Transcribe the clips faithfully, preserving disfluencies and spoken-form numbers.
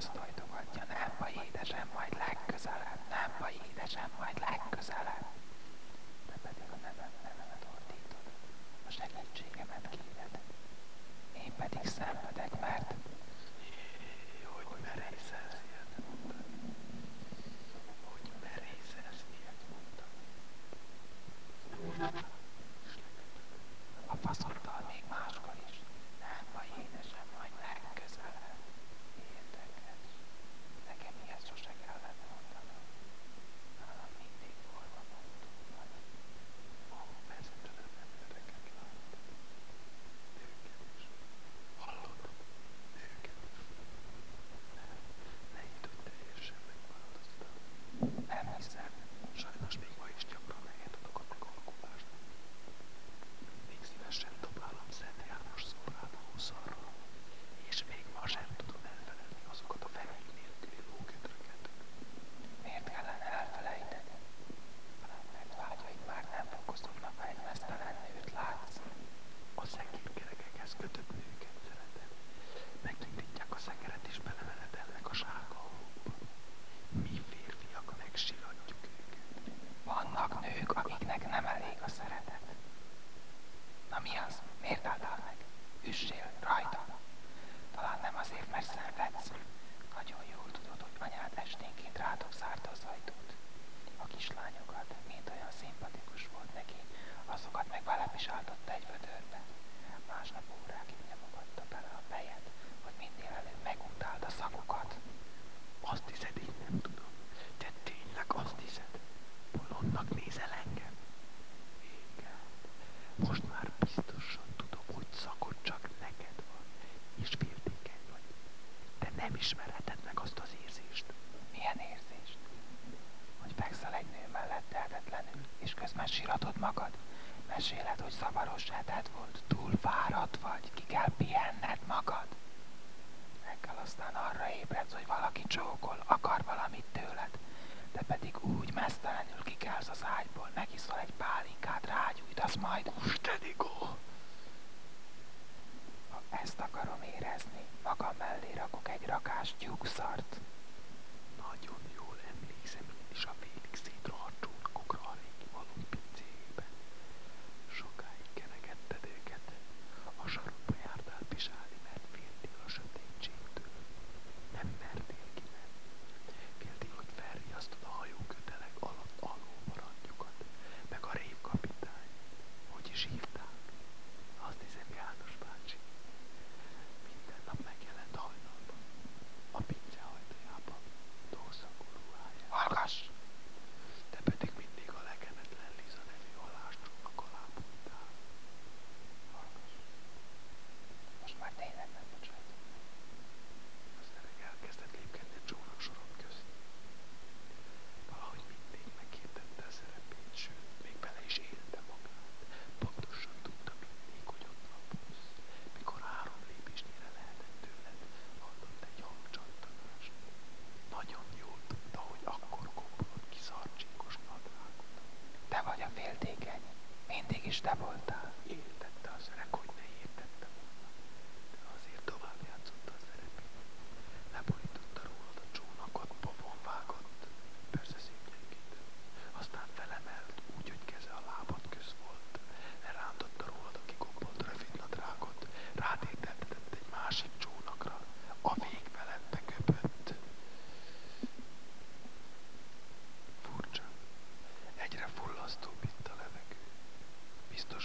azt hajtogatja. Nem baj, édesem, majd legközelebb. Nem baj, édesem, majd legközelebb. Te pedig a nevem, nevemet ordítod. A segítségemet kéred. Én pedig szenvedek, mert... Jé, hogy merészelsz ilyet mondani? Hogy merészelsz ilyet mondani? A faszottal még máskor is. Nem baj, édesem, majd legközelebb. Érdekes. Nekem ilyet sose kellett mondanom. Nálam mindig forma mondtuk van. Ó, mezentelen embereket láttad. Nőket is. Hallottam? Nőket is. Nem, ne hidd, hogy teljesen megváltoztál. Nem hiszem. Sajnos még ma is gyakran nehéz adok a megalakulást. Még szívesen dobálom Szent János szobrát a huszarra, és még ma sem tudom elfeledni azokat a fenék nélküli lógötröket. Miért kellene elfelejteni? Mert vágyaid már nem fokozódnak, ha egy meztelen nőt látsz. A szekérkerekekhez kötött nőket szeretem. Megindítják a szekeret és belemenetelnek a sárga homokba. Mi férfiak megsiratjuk őket. Vannak nők, akiknek nem elég a szeretet. Na mi az? Miért álltál meg? Üssél rajta. Talán nem azért, mert szenvedsz. Nagyon jól tudod, hogy anyád esténként rátok zárta az ajtót. A kislányokat, mint olyan szimpatikus volt neki, azokat meg belepisáltotta egy vödörbe. Másnap órákig nyomogatta bele a fejed, hogy minél előbb meguntáld a szagukat. Azt hiszed, én nem tudom. Te tényleg azt hiszed? Bolondnak nézel engem? Igen. Most már biztosan tudom, hogy szakod csak neked van, és féltékeny vagy. Te nem ismerheted meg azt az érzést. Milyen érzést? Hogy fekszel egy nő mellett tehetetlenül, és közben síratod magad? Meséled, hogy zavaros heted volt, túl fáradt vagy, ki kell pihenned magad. Reggel aztán arra ébredsz, hogy valaki csókol, akar valamit tőled. Te pedig úgy meztelenül kikelsz az ágyból, megiszol egy pálinkát, rágyújtasz, majd Ustenikó! ha ezt akarom érezni, magam mellé rakok egy rakás tyúkszart. Nagyon jól emlékszem én is a félig szétrohadt csónakokra a régi malom pincéjében. Sokáig kenegetted őket. A sarokba jártál pisálni, mert féltél a sötétségtől. Nem mertél kimenni. Féltél, hogy felriasztod a hajókötelek alatt alvó maradjukat, meg a révkapitány. Hogy is hívták? Azt hiszem János bácsi. Minden nap megjelent hajnalban. A pince ajtajában. Torszakú ruhájában. Hallgass! Te pedig mindig a lehetetlen Liza nevű haláscsónak alá bújtál. Hallgass! Most már tényleg nem bocsájtom. Az öreg elkezdett lépkedni a csónaksorok közt. Valahogy mindig meghirdette a szerepét, sőt, még bele is élte magát. Pontosan tudta mindig, hogy ott van busz. Mikor három lépésnyire lehetett tőled, hallott egy hangcsattanást. Nagyon jól tudta, hogy akkor kombolod ki szarcsíkos nadrágot. Te vagy a féltékeny. Mindig is te voltál. Értette az öreg, hogy ne értette volna, de azért tovább játszotta a szerepét. Leborította rólad a csónakot, pofon vágott, persze szép gyengített. Aztán felemelt úgy, hogy keze a lábad köz volt. Lerántotta rólad a kigombolt rövidnadrágot, rátérdeltetett egy másik csónakra, a vég felett beköpött. Furcsa. Egyre fullasztóbb itt a levegő. Biztos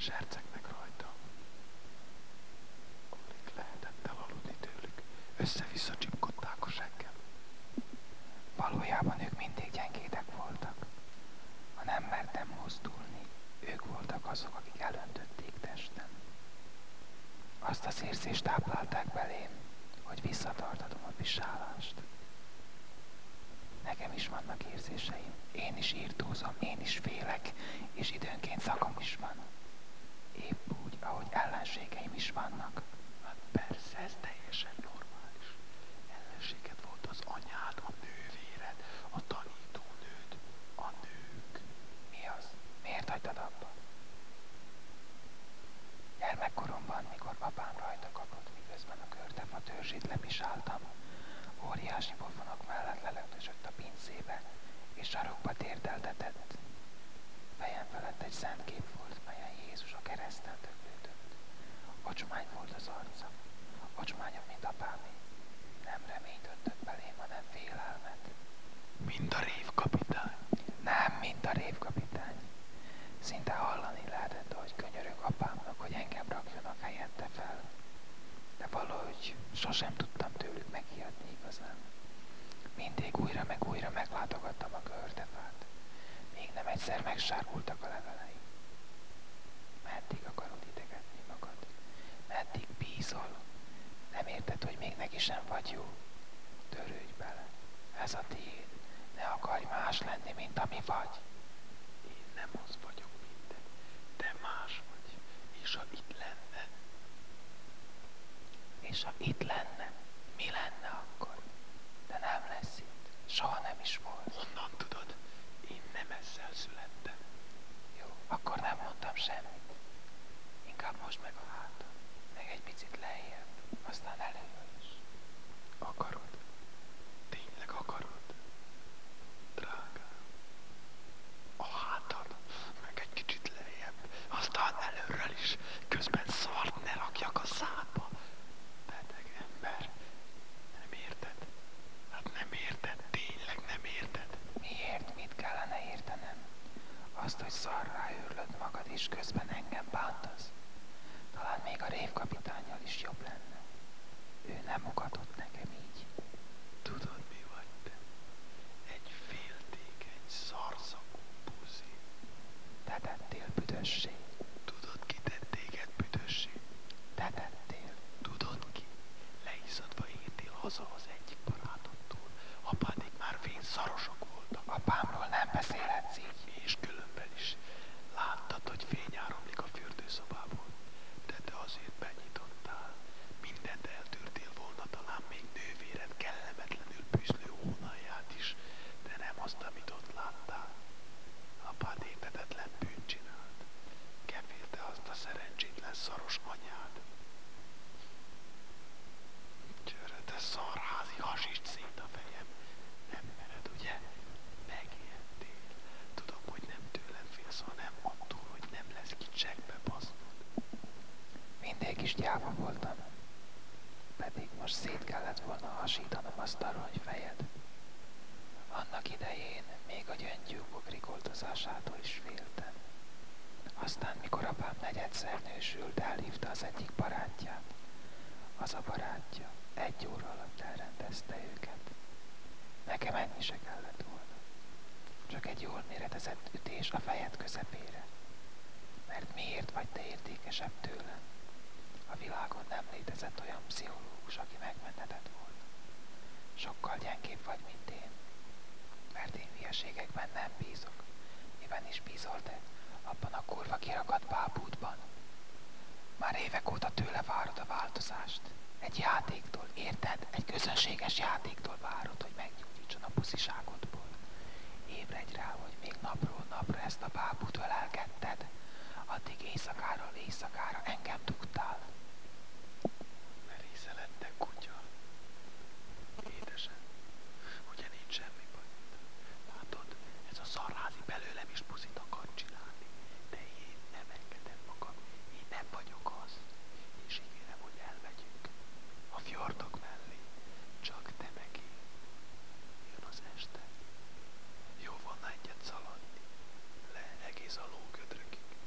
sercegnek rajta. Alig lehetett elaludni tőlük, össze-vissza csipkodták a seggem. Valójában ők mindig gyengédek voltak. Ha nem mertem mozdulni, ők voltak azok, akik elöntötték testem. Azt az érzést táplálták belém, hogy visszatartatom a visálást. Nekem is vannak érzéseim, én is írtózom, én is félek, és időnként szagom is van. Épp úgy, ahogy ellenségeim is vannak. Hát persze, ez teljesen normális. Ellenséged volt az anyád, a nővéred, a tanítónőd, a nők. Mi az? Miért hagytad abba? Gyermekkoromban, mikor apám rajta kapott, miközben a körtefa törzsét lepisáltam, óriási pofonok mellett lelögdösött a pincébe, és sarokba térdeltetett. Fejem felett egy szent kép volt, melyen Jézus a kereszten döglődött. Ocsmány volt az arca, ocsmányabb, mint apámé. Nem reményt öntött belém, hanem félelmet. Mind a révkapitány. Nem, mint a révkapitány. Szinte hallani lehetett, hogy könyörög apámnak, hogy engem rakjanak helyette fel. De valahogy sosem tudtam tőlük megijedni igazán. Mindig újra meg újra meglátogattam a körtefát. Még nem egyszer megsárgultak a levelei. Meddig akarod idegetni magad? Meddig bízol? Nem érted, hogy még neki sem vagy jó? Törődj bele. Ez a tiéd. Ne akarj más lenni, mint ami vagy. Én nem az vagyok minden. Te más vagy. És ha itt lenne? És ha itt lenne, mi lenne akkor? De nem lesz itt. Soha nem is volt. Honnan tudod? Én nem ezzel születtem. Jó, akkor nem mondtam semmit. Inkább most meg a hátam. Meg egy picit lejjebb. Aztán előről is. Akarod? Tényleg akarod? Drágám. A hátad, meg egy kicsit lejjebb. Aztán előről is. Közben szart ne rakjak a szádba. Beteg ember. Nem érted? Hát nem érted. Tényleg nem érted. Miért? Mit kellene értenem? Azt, hogy szarrá őrlöd magad, és közben engem bántasz? Talán még a révkapitánnyal is jobb lenne. Ő nem ugatott nekem így. Tudod, mi vagy te? Egy féltékeny, szarszagú buzi. Te tettél büdössé. Tudod, ki tett téged büdössé? Te tettél. Tudod ki? Leizzadva értél haza az egyik barátodtól, apádik már fényszarosok voltak. Apámról nem beszélhetsz így. És különben is. Láttad, hogy fény áramlik a fürdőszobából, de te azért benyitottál. Mindent eltűrtél volna, talán még nővéred kellemetlenül bűzlő hónalját is, de nem azt, amit ott láttál. Apád értetetlen bűnt csinált. Kefélte azt a szerencsétlen szaros anyád. Gyere, te szarházi, hasítsd szét a fejem. Nem mered, ugye? Megijedtél. Tudom, hogy nem tőlem félsz, hanem attól, hogy nem lesz ki csekkbe basznod. Mindig is gyáva voltam. Pedig most szét kellett volna hasítanom azt a rongyfejed. Annak idején még a gyöngyűkok rikoltozásától is féltem. Aztán, mikor apám negyedszer nősült, elhívta az egyik barátját. Az a barátja egy óra alatt elrendezte őket. Nekem ennyi se kellett volna. Csak egy jól méretezett ütés a fejed közepére. Mert miért vagy te értékesebb tőlem? A világon nem létezett olyan pszichológus, aki megmenthetett volna. Sokkal gyengébb vagy, mint én. Mert én hülyeségekben nem bízok. Miben is bízol te? Abban a kurva kiragadt bábútban. Már évek óta tőle várod a változást. Egy játéktól, érted? Egy közönséges játéktól várod, hogy meggyógyítson a pusziságodból. Ébredj rá, hogy még napról napra ezt a bábút ölelgetted. Addig éjszakáról éjszakára engem dugtál. Merészeled, te kutya. Édesem, ugye nincs semmi baj. Látod, ez a szarházi belőlem is puszit akar csinálni. De én nem engedem magam. Én nem vagyok az. És ígérem, hogy elmegyünk. A fjordok mellé. Csak te meg én. Jön az este. Jó volna egyet szaladni. Le egész a lógödrökig.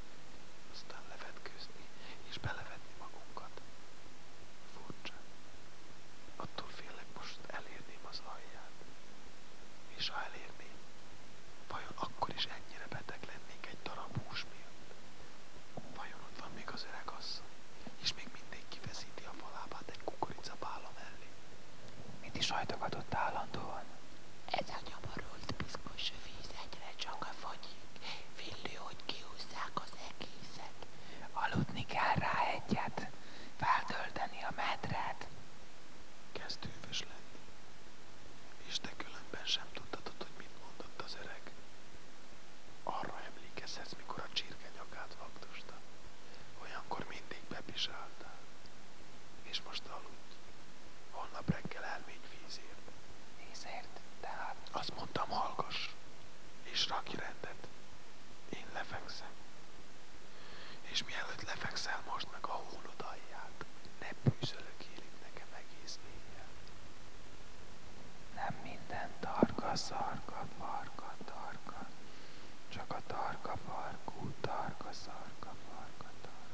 szarka, farka, tarka, csak a tarka farkú, tarka, szarka, farka, tarka.